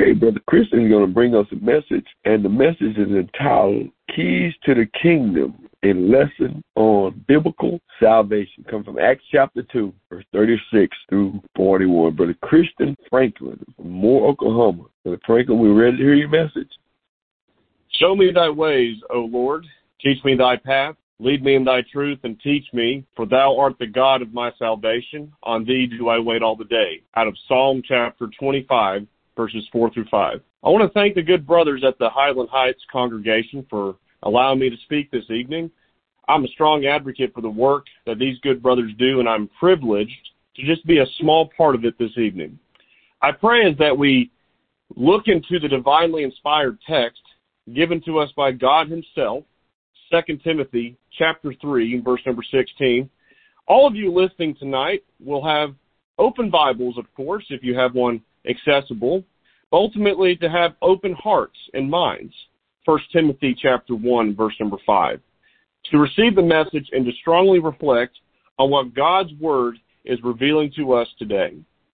Today, Brother Christian is going to bring us a message, and the message is entitled Keys to the Kingdom, a lesson on biblical salvation. Come from Acts chapter 2, verse 36 through 41. Brother Christian Franklin from Moore, Oklahoma. Brother Franklin, we ready to hear your message? Show me thy ways, O Lord. Teach me thy path. Lead me in thy truth and teach me, for thou art the God of my salvation. On thee do I wait all the day. Out of Psalm chapter 25, verses 4 through 5. I want to thank the good brothers at the Highland Heights congregation for allowing me to speak this evening. I'm a strong advocate for the work that these good brothers do, and I'm privileged to just be a small part of it this evening. I pray as that we look into the divinely inspired text given to us by God himself, 2 Timothy chapter 3, verse number 16. All of you listening tonight will have open Bibles, of course, if you have one accessible, ultimately to have open hearts and minds. 1 Timothy chapter 1, verse number 5. To receive the message and to strongly reflect on what God's Word is revealing to us today.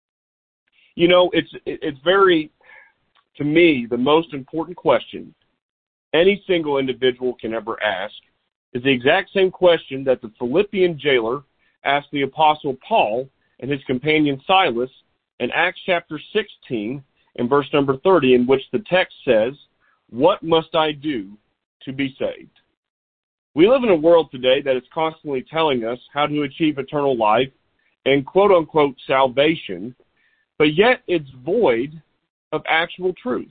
You know, it's very, to me, the most important question any single individual can ever ask is the exact same question that the Philippian jailer asked the Apostle Paul and his companion Silas in Acts chapter 16 and verse number 30, in which the text says, "What must I do to be saved?" We live in a world today that is constantly telling us how to achieve eternal life and quote-unquote salvation, but yet it's void of actual truth.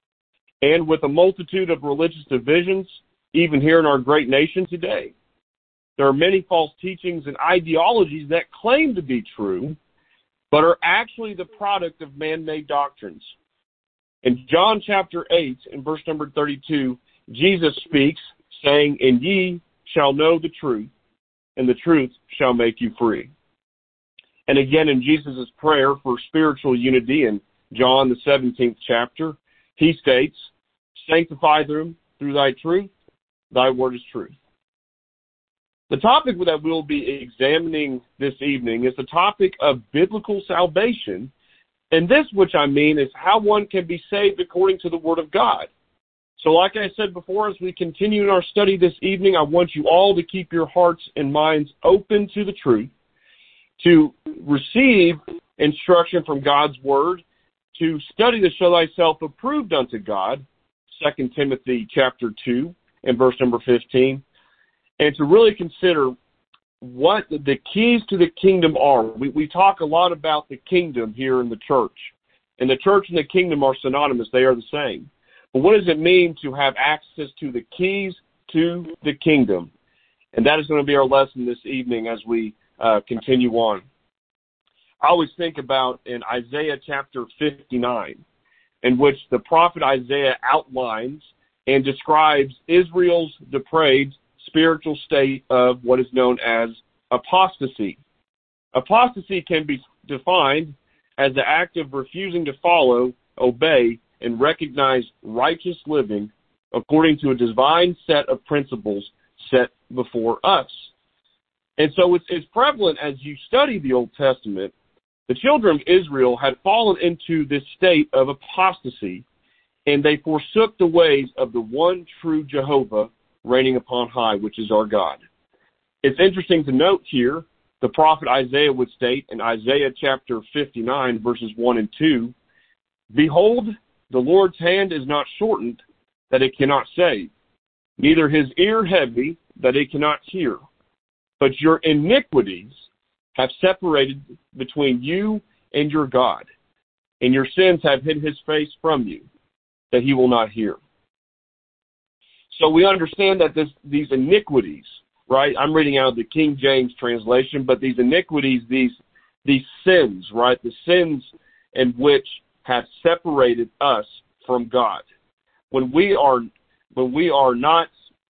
And with a multitude of religious divisions, even here in our great nation today, there are many false teachings and ideologies that claim to be true, but are actually the product of man-made doctrines. In John chapter 8, in verse number 32, Jesus speaks, saying, "And ye shall know the truth, and the truth shall make you free." And again in Jesus' prayer for spiritual unity in John the 17th chapter, he states, "Sanctify them through thy truth, thy word is truth." The topic that we'll be examining this evening is the topic of biblical salvation, and this, which I mean, is how one can be saved according to the Word of God. So like I said before, as we continue in our study this evening, I want you all to keep your hearts and minds open to the truth, to receive instruction from God's Word, to study to show thyself approved unto God, 2 Timothy chapter 2 and verse number 15, and to really consider what the keys to the kingdom are. We talk a lot about the kingdom here in the church, and the church and the kingdom are synonymous. They are the same. But what does it mean to have access to the keys to the kingdom? And that is going to be our lesson this evening as we continue on. I always think about in Isaiah chapter 59, in which the prophet Isaiah outlines and describes Israel's depraved spiritual state of what is known as apostasy. Apostasy can be defined as the act of refusing to follow, obey, and recognize righteous living according to a divine set of principles set before us. And so it's prevalent as you study the Old Testament. The children of Israel had fallen into this state of apostasy, and they forsook the ways of the one true Jehovah reigning upon high, which is our God. It's interesting to note here, the prophet Isaiah would state in Isaiah chapter 59, verses 1 and 2, "Behold, the Lord's hand is not shortened, that it cannot save, neither his ear heavy, that it cannot hear. But your iniquities have separated between you and your God, and your sins have hid his face from you, that he will not hear." So we understand that these iniquities, right? I'm reading out of the King James translation, but these iniquities, these sins, right? The sins in which have separated us from God. When we are not,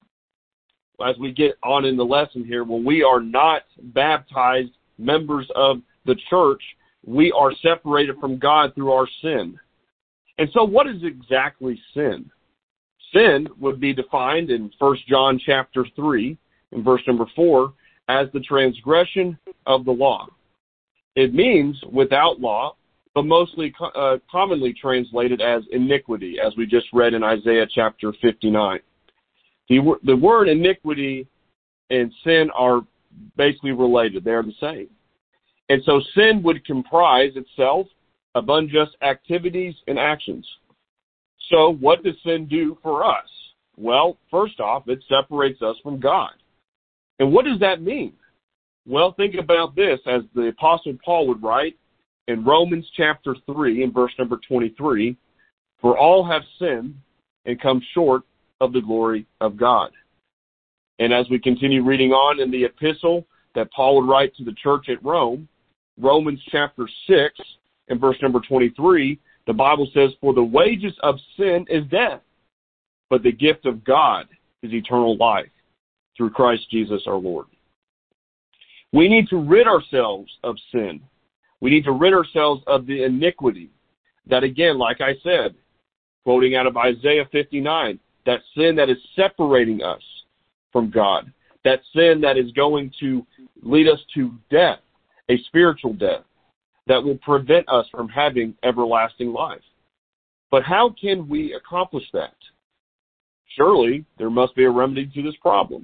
as we get on in the lesson here, when we are not baptized members of the church, we are separated from God through our sin. And so what is exactly sin? Sin would be defined in 1 John chapter 3, in verse number 4, as the transgression of the law. It means without law, but mostly commonly translated as iniquity, as we just read in Isaiah chapter 59. The word iniquity and sin are basically related. They're the same. And so sin would comprise itself of unjust activities and actions. So what does sin do for us? Well, first off, it separates us from God. And what does that mean? Well, think about this, as the Apostle Paul would write in Romans chapter 3 and verse number 23, for all have sinned and come short of the glory of God. And as we continue reading on in the epistle that Paul would write to the church at Rome, Romans chapter 6 and verse number 23, the Bible says, for the wages of sin is death, but the gift of God is eternal life through Christ Jesus our Lord. We need to rid ourselves of sin. We need to rid ourselves of the iniquity that, again, like I said, quoting out of Isaiah 59, that sin that is separating us from God, that sin that is going to lead us to death, a spiritual death, that will prevent us from having everlasting life. But how can we accomplish that? Surely there must be a remedy to this problem.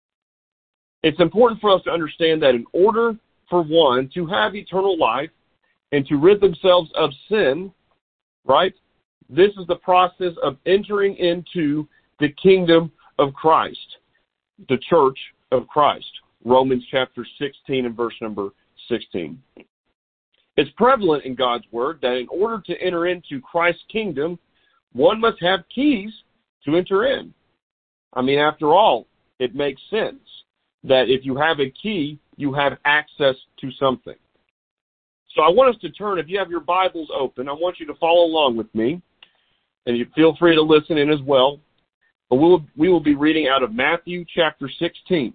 It's important for us to understand that in order for one to have eternal life and to rid themselves of sin, right, this is the process of entering into the kingdom of Christ, the church of Christ. Romans chapter 16 and verse number 16. It's prevalent in God's word that in order to enter into Christ's kingdom, one must have keys to enter in. I mean, after all, it makes sense that if you have a key, you have access to something. So I want us to turn, if you have your Bibles open, I want you to follow along with me, and you feel free to listen in as well. But we will be reading out of Matthew chapter 16.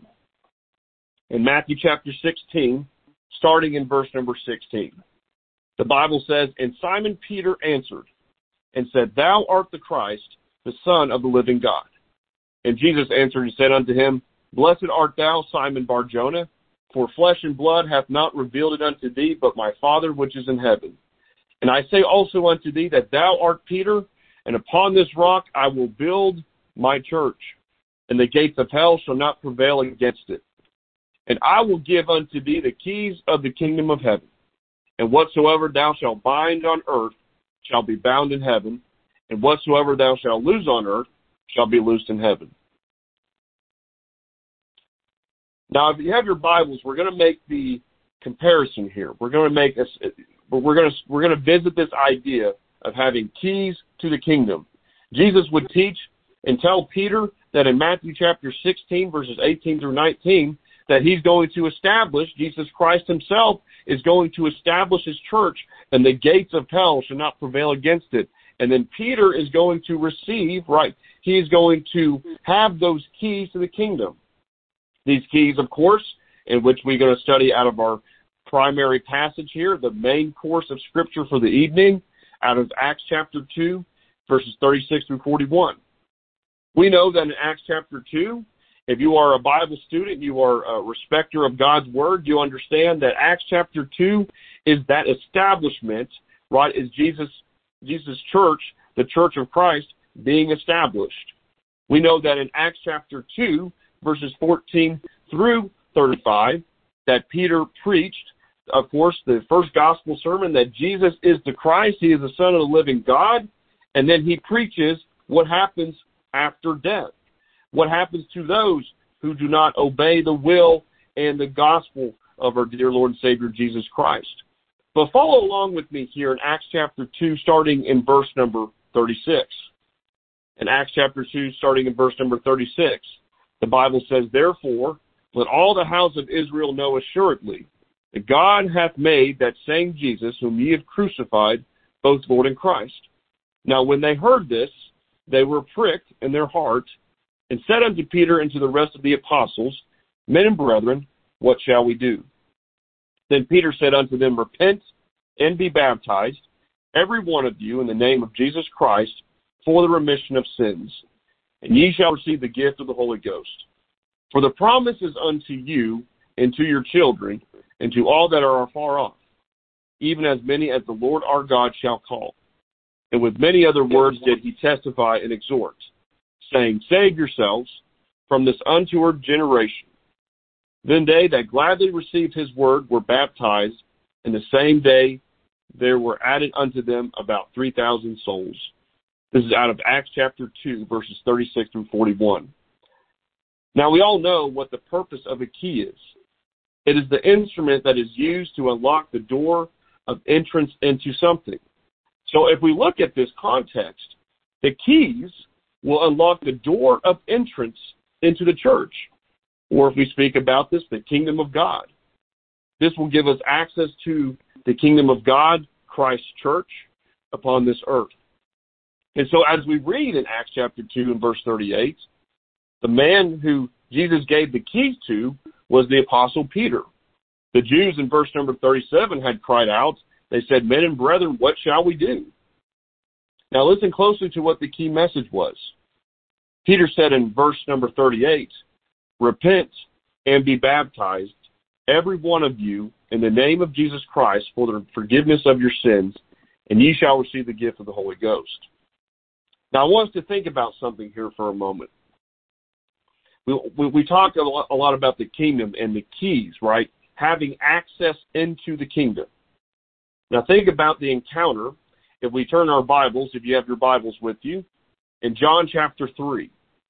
In Matthew chapter 16, starting in verse number 16. The Bible says, and Simon Peter answered and said, thou art the Christ, the Son of the living God. And Jesus answered and said unto him, blessed art thou, Simon Bar-Jonah, for flesh and blood hath not revealed it unto thee, but my Father which is in heaven. And I say also unto thee that thou art Peter, and upon this rock I will build my church, and the gates of hell shall not prevail against it. And I will give unto thee the keys of the kingdom of heaven. And whatsoever thou shalt bind on earth shall be bound in heaven, and whatsoever thou shalt loose on earth shall be loosed in heaven. Now, if you have your Bibles, we're going to make the comparison here. We're going to visit this idea of having keys to the kingdom. Jesus would teach and tell Peter that in Matthew chapter 16, verses 18 through 19, that he's going to establish, Jesus Christ himself is going to establish his church, and the gates of hell shall not prevail against it. And then Peter is going to receive, right, he is going to have those keys to the kingdom. These keys, of course, in which we're going to study out of our primary passage here, the main course of Scripture for the evening, out of Acts chapter 2, verses 36 through 41. We know that in Acts chapter 2, if you are a Bible student, you are a respecter of God's Word, you understand that Acts chapter 2 is that establishment, right, is Jesus' church, the church of Christ, being established. We know that in Acts chapter 2, verses 14 through 35, that Peter preached, of course, the first gospel sermon, that Jesus is the Christ, he is the Son of the living God, and then he preaches what happens after death. What happens to those who do not obey the will and the gospel of our dear Lord and Savior Jesus Christ. But follow along with me here in Acts chapter 2, starting in verse number 36. In Acts chapter 2, starting in verse number 36, the Bible says, therefore, let all the house of Israel know assuredly that God hath made that same Jesus whom ye have crucified, both Lord and Christ. Now when they heard this, they were pricked in their heart, and said unto Peter and to the rest of the apostles, men and brethren, what shall we do? Then Peter said unto them, repent and be baptized, every one of you, in the name of Jesus Christ, for the remission of sins, and ye shall receive the gift of the Holy Ghost. For the promise is unto you and to your children, and to all that are afar off, even as many as the Lord our God shall call. And with many other words did he testify and exhort, saying, Save yourselves from this untoward generation. Then they that gladly received his word were baptized, and the same day there were added unto them about 3,000 souls. This is out of Acts chapter 2, verses 36 through 41. Now we all know what the purpose of a key is. It is the instrument that is used to unlock the door of entrance into something. So if we look at this context, the keys will unlock the door of entrance into the church. Or if we speak about this, the kingdom of God. This will give us access to the kingdom of God, Christ's church, upon this earth. And so as we read in Acts chapter 2 and verse 38, the man who Jesus gave the keys to was the apostle Peter. The Jews in verse number 37 had cried out. They said, Men and brethren, what shall we do? Now listen closely to what the key message was. Peter said in verse number 38, Repent and be baptized, every one of you, in the name of Jesus Christ, for the forgiveness of your sins, and ye shall receive the gift of the Holy Ghost. Now I want us to think about something here for a moment. We talk a lot about the kingdom and the keys, right? Having access into the kingdom. Now think about the encounter. If we turn our Bibles, if you have your Bibles with you, in John chapter 3.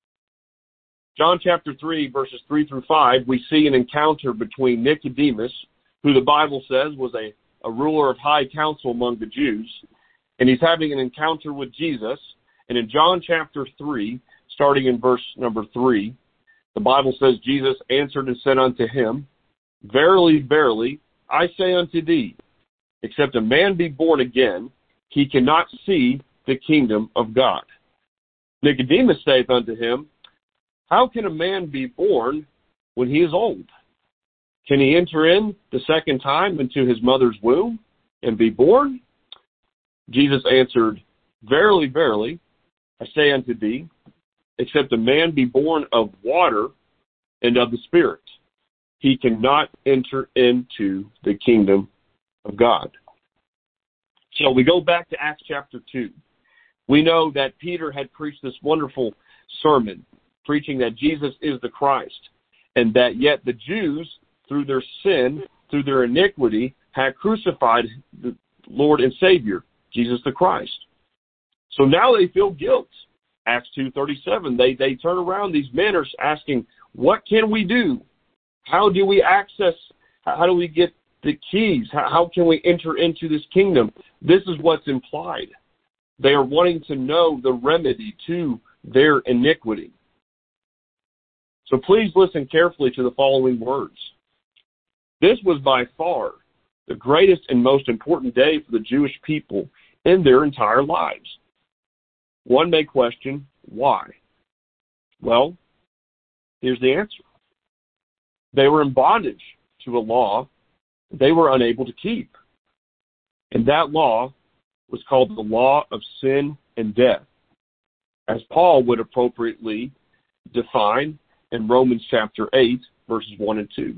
John chapter 3, verses 3 through 5, we see an encounter between Nicodemus, who the Bible says was a ruler of high council among the Jews, and he's having an encounter with Jesus. And in John chapter 3, starting in verse number 3, the Bible says, Jesus answered and said unto him, Verily, verily, I say unto thee, except a man be born again, he cannot see the kingdom of God. Nicodemus saith unto him, How can a man be born when he is old? Can he enter in the second time into his mother's womb and be born? Jesus answered, Verily, verily, I say unto thee, except a man be born of water and of the Spirit, he cannot enter into the kingdom of God. So we go back to Acts chapter 2. We know that Peter had preached this wonderful sermon, preaching that Jesus is the Christ, and that yet the Jews, through their sin, through their iniquity, had crucified the Lord and Savior, Jesus the Christ. So now they feel guilt. Acts 2:37, they turn around. These men are asking, what can we do? How do we access, how do we get the keys? How can we enter into this kingdom? This is what's implied. They are wanting to know the remedy to their iniquity. So please listen carefully to the following words. This was by far the greatest and most important day for the Jewish people in their entire lives. One may question, why? Well, here's the answer. They were in bondage to a law they were unable to keep. And that law was called the law of sin and death, as Paul would appropriately define in Romans chapter 8, verses 1 and 2.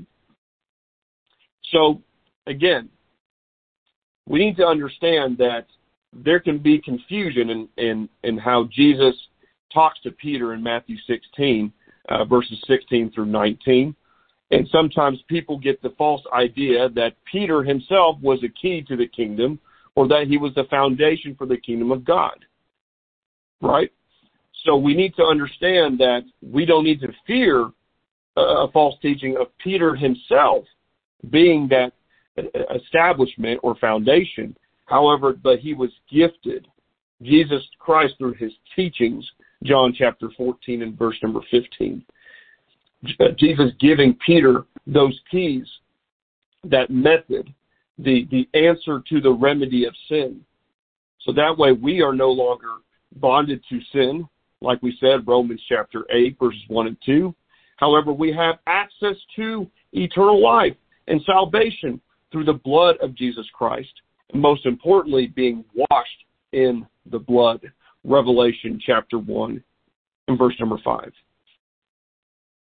So, again, we need to understand that there can be confusion in how Jesus talks to Peter in Matthew 16, verses 16 through 19. And sometimes people get the false idea that Peter himself was a key to the kingdom, or that he was the foundation for the kingdom of God. Right? So we need to understand that we don't need to fear a false teaching of Peter himself being that establishment or foundation. However, but he was gifted. Jesus Christ, through his teachings, John chapter 14 and verse number 15. Jesus giving Peter those keys, that method, the answer to the remedy of sin. So that way we are no longer bonded to sin, like we said, Romans chapter 8, verses 1 and 2. However, we have access to eternal life and salvation through the blood of Jesus Christ. And most importantly, being washed in the blood. Revelation chapter 1 and verse number 5.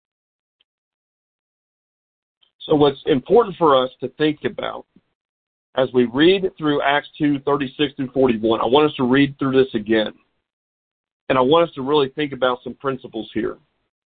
So what's important for us to think about as we read through Acts 2:36 through 41, I want us to read through this again. And I want us to really think about some principles here.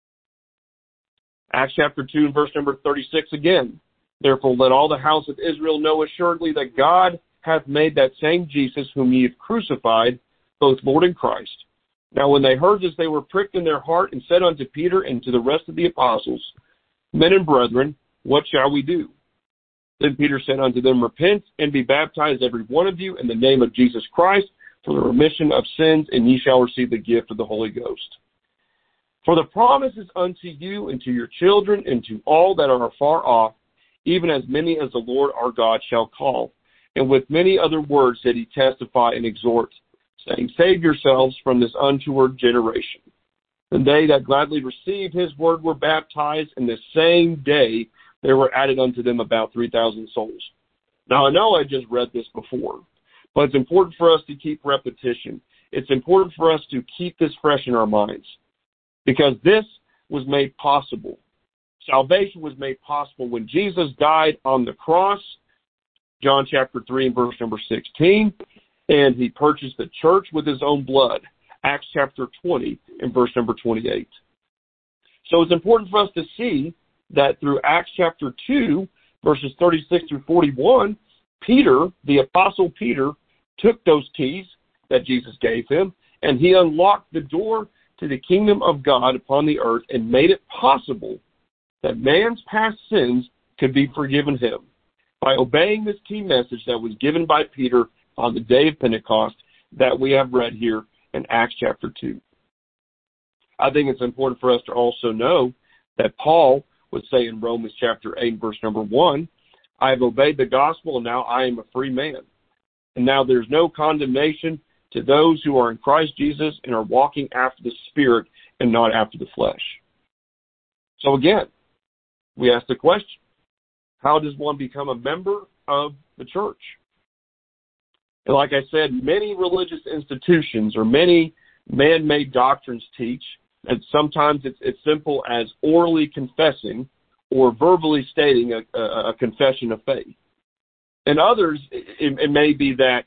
Acts chapter 2 and verse number 36 again. Therefore let all the house of Israel know assuredly that God hath made that same Jesus whom ye have crucified, both Lord and Christ. Now when they heard this, they were pricked in their heart, and said unto Peter and to the rest of the apostles, Men and brethren, what shall we do? Then Peter said unto them, Repent and be baptized every one of you in the name of Jesus Christ for the remission of sins, and ye shall receive the gift of the Holy Ghost. For the promise is unto you and to your children and to all that are afar off, even as many as the Lord our God shall call. And with many other words did he testify and exhort, saying, Save yourselves from this untoward generation. And they that gladly received his word were baptized, and the same day there were added unto them about 3,000 souls. Now I know I just read this before, but it's important for us to keep repetition. It's important for us to keep this fresh in our minds, because this was made possible. Salvation was made possible when Jesus died on the cross, John chapter 3 and verse number 16, and he purchased the church with his own blood, Acts chapter 20 and verse number 28. So it's important for us to see that through Acts chapter 2, verses 36 through 41, Peter, the apostle Peter, took those keys that Jesus gave him, and he unlocked the door to the kingdom of God upon the earth and made it possible that man's past sins could be forgiven him by obeying this key message that was given by Peter on the day of Pentecost that we have read here in Acts chapter 2. I think it's important for us to also know that Paul would say in Romans chapter 8, verse number 1, I have obeyed the gospel, and now I am a free man. And now there's no condemnation to those who are in Christ Jesus and are walking after the Spirit and not after the flesh. So again, we ask the question, how does one become a member of the church? And like I said, many religious institutions or many man-made doctrines teach that sometimes it's simple as orally confessing or verbally stating a confession of faith. And others, it may be that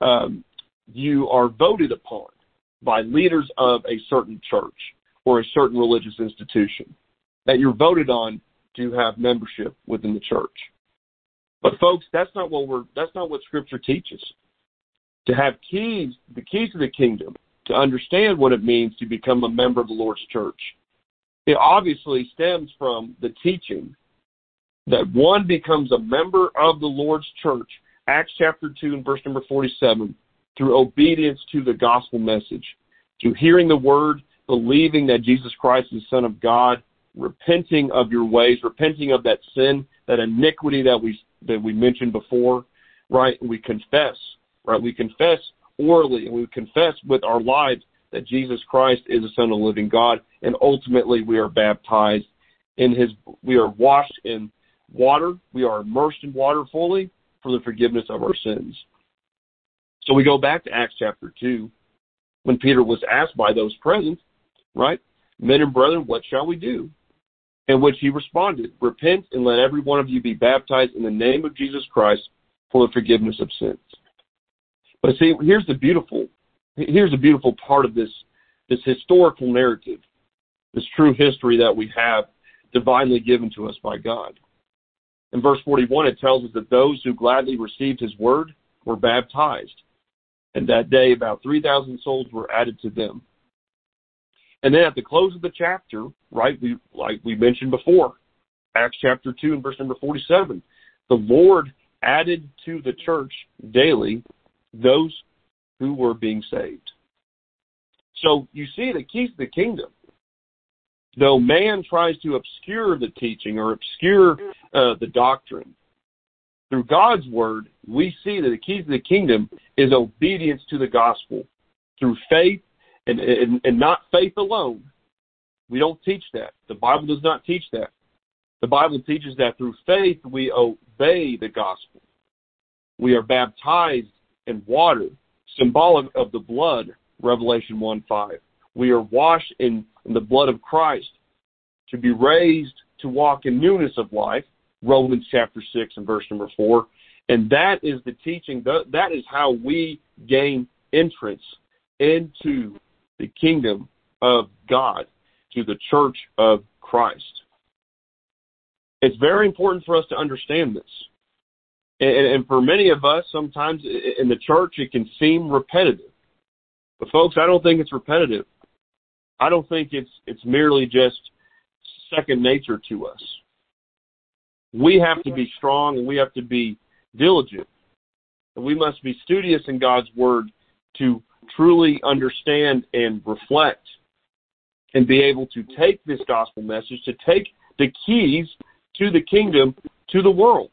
you are voted upon by leaders of a certain church or a certain religious institution, that you're voted on to have membership within the church. But folks, that's not what Scripture teaches. To have keys, the keys to the kingdom, to understand what it means to become a member of the Lord's church, it obviously stems from the teaching that one becomes a member of the Lord's church, Acts chapter 2 and verse number 47, through obedience to the gospel message, to hearing the word, believing that Jesus Christ is the Son of God, repenting of your ways, repenting of that sin, that iniquity that we mentioned before, right? We confess, right? We confess orally, and we confess with our lives that Jesus Christ is the Son of the living God, and ultimately we are baptized we are washed in water, we are immersed in water fully for the forgiveness of our sins. So we go back to Acts chapter 2, when Peter was asked by those present, right, Men and brethren, what shall we do? In which he responded, Repent and let every one of you be baptized in the name of Jesus Christ for the forgiveness of sins. But see, here's the beautiful part of this historical narrative, this true history that we have divinely given to us by God. In verse 41, it tells us that those who gladly received his word were baptized. And that day, about 3,000 souls were added to them. And then at the close of the chapter, right, like we mentioned before, Acts chapter 2 and verse number 47, the Lord added to the church daily those who were being saved. So you see the keys to the kingdom. Though man tries to obscure the teaching or obscure the doctrine, through God's word, we see that the keys to the kingdom is obedience to the gospel through faith and not faith alone. We don't teach that. The Bible does not teach that. The Bible teaches that through faith we obey the gospel. We are baptized in water, symbolic of the blood, Revelation 1:5. We are washed in the blood of Christ to be raised to walk in newness of life, Romans chapter 6 and verse number 4. And that is the teaching. That is how we gain entrance into the kingdom of God, to the church of Christ. It's very important for us to understand this. And for many of us, sometimes in the church, it can seem repetitive. But folks, I don't think it's repetitive. I don't think it's merely just second nature to us. We have to be strong and we have to be diligent. And we must be studious in God's Word to truly understand and reflect and be able to take this gospel message, to take the keys to the kingdom to the world.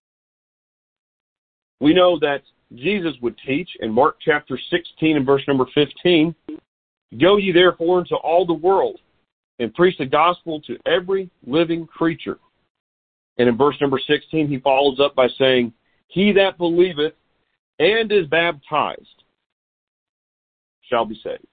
We know that Jesus would teach in Mark chapter 16 and verse number 15, "Go ye therefore into all the world and preach the gospel to every living creature." And in verse number 16, he follows up by saying, "He that believeth and is baptized shall be saved."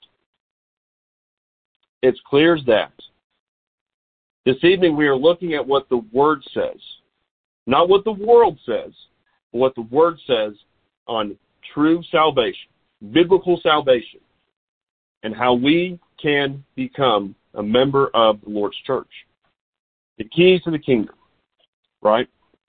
It's clear as that. This evening we are looking at what the Word says. Not what the world says, but what the Word says on true salvation, biblical salvation, and how we can become a member of the Lord's church. The keys to the kingdom, right?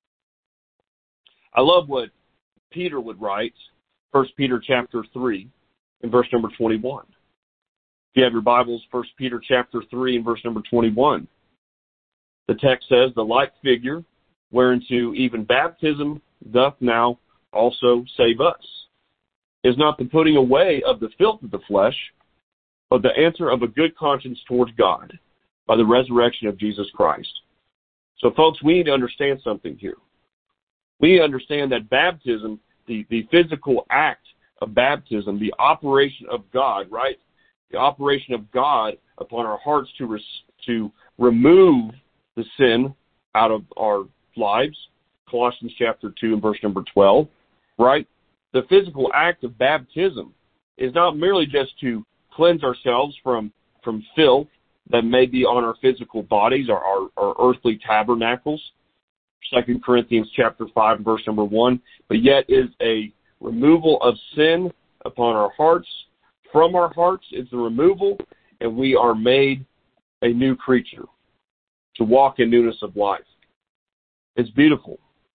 I love what Peter would write, 1 Peter chapter 3 and verse number 21. If you have your Bibles, 1 Peter chapter 3 and verse number 21. The text says, "The like figure, whereunto even baptism doth now also save us, is not the putting away of the filth of the flesh, but the answer of a good conscience towards God by the resurrection of Jesus Christ." So, folks, we need to understand something here. We understand that baptism, the physical act of baptism, the operation of God, right? The operation of God upon our hearts to remove the sin out of our lives, Colossians chapter 2 and verse number 12, right? The physical act of baptism is not merely just to cleanse ourselves from filth that may be on our physical bodies, our earthly tabernacles, 2 Corinthians chapter 5 verse number 1, but yet is a removal of sin upon our hearts. From our hearts is the removal, and we are made a new creature to walk in newness of life. It's beautiful.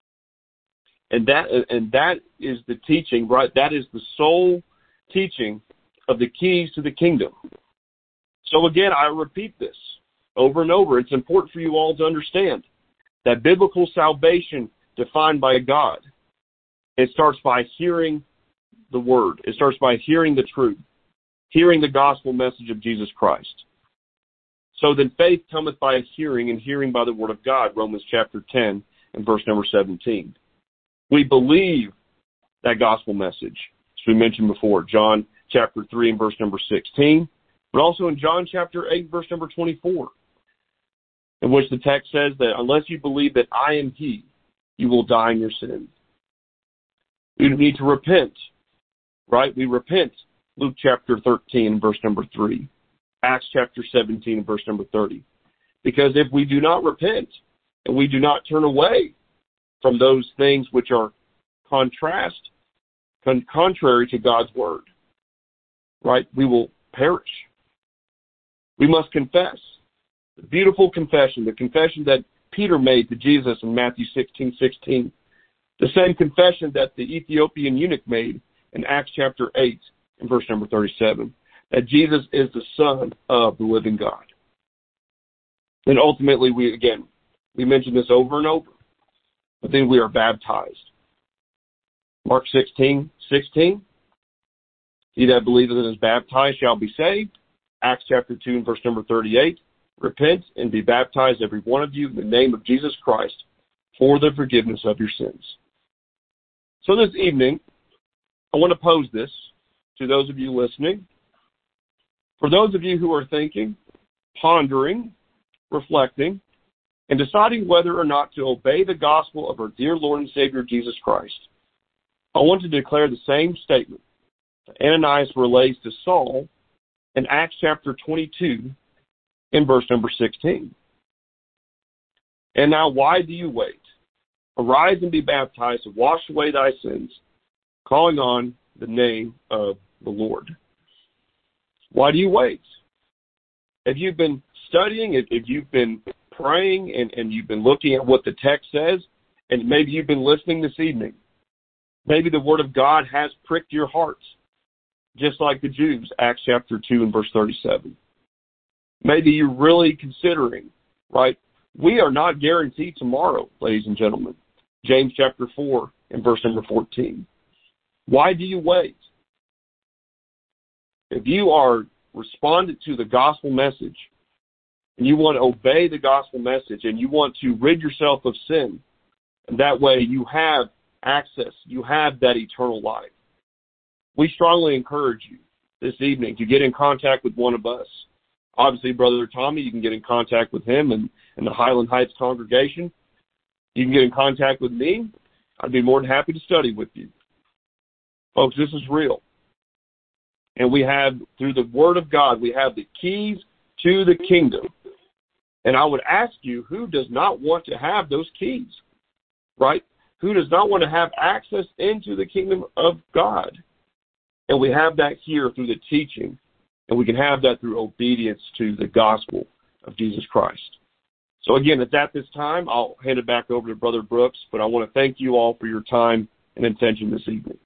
And that is the teaching, right? That is the sole teaching of the keys to the kingdom. So again, I repeat this over and over. It's important for you all to understand that biblical salvation defined by God, it starts by hearing the Word. It starts by hearing the truth, hearing the gospel message of Jesus Christ. So then faith cometh by hearing, and hearing by the Word of God, Romans chapter 10 and verse number 17. We believe that gospel message, as we mentioned before, John chapter 3 and verse number 16, but also in John chapter 8, verse number 24, in which the text says that unless you believe that I am He, you will die in your sins. We need to repent, right? We repent, Luke chapter 13, verse number 3, Acts chapter 17, verse number 30. Because if we do not repent and we do not turn away from those things which are contrary to God's Word, right, we will perish. We must confess. The beautiful confession, the confession that Peter made to Jesus in Matthew 16:16, the same confession that the Ethiopian eunuch made in Acts chapter 8 and verse number 37, that Jesus is the Son of the living God. And ultimately, we mentioned this over and over, but then we are baptized. Mark 16:16, he that believeth and is baptized shall be saved. Acts chapter 2 and verse number 38, repent and be baptized, every one of you, in the name of Jesus Christ, for the forgiveness of your sins. So this evening, I want to pose this to those of you listening. For those of you who are thinking, pondering, reflecting, and deciding whether or not to obey the gospel of our dear Lord and Savior Jesus Christ, I want to declare the same statement that Ananias relays to Saul in Acts chapter 22 in verse number 16. And now why do you wait? Arise and be baptized to wash away thy sins, calling on the name of the Lord. Why do you wait? If you've been studying, if you've been praying and you've been looking at what the text says, and maybe you've been listening this evening, maybe the Word of God has pricked your hearts, just like the Jews, Acts chapter 2 and verse 37. Maybe you're really considering, right? We are not guaranteed tomorrow, ladies and gentlemen. James chapter 4 and verse number 14. Why do you wait? If you are responded to the gospel message, and you want to obey the gospel message, and you want to rid yourself of sin, and that way you have access, you have that eternal life, we strongly encourage you this evening to get in contact with one of us. Obviously, Brother Tommy, you can get in contact with him and the Highland Heights congregation. You can get in contact with me. I'd be more than happy to study with you. Folks, this is real. And we have, through the Word of God, we have the keys to the kingdom. And I would ask you, who does not want to have those keys, right? Who does not want to have access into the kingdom of God? And we have that here through the teaching, and we can have that through obedience to the gospel of Jesus Christ. So again, at this time, I'll hand it back over to Brother Brooks, but I want to thank you all for your time and attention this evening.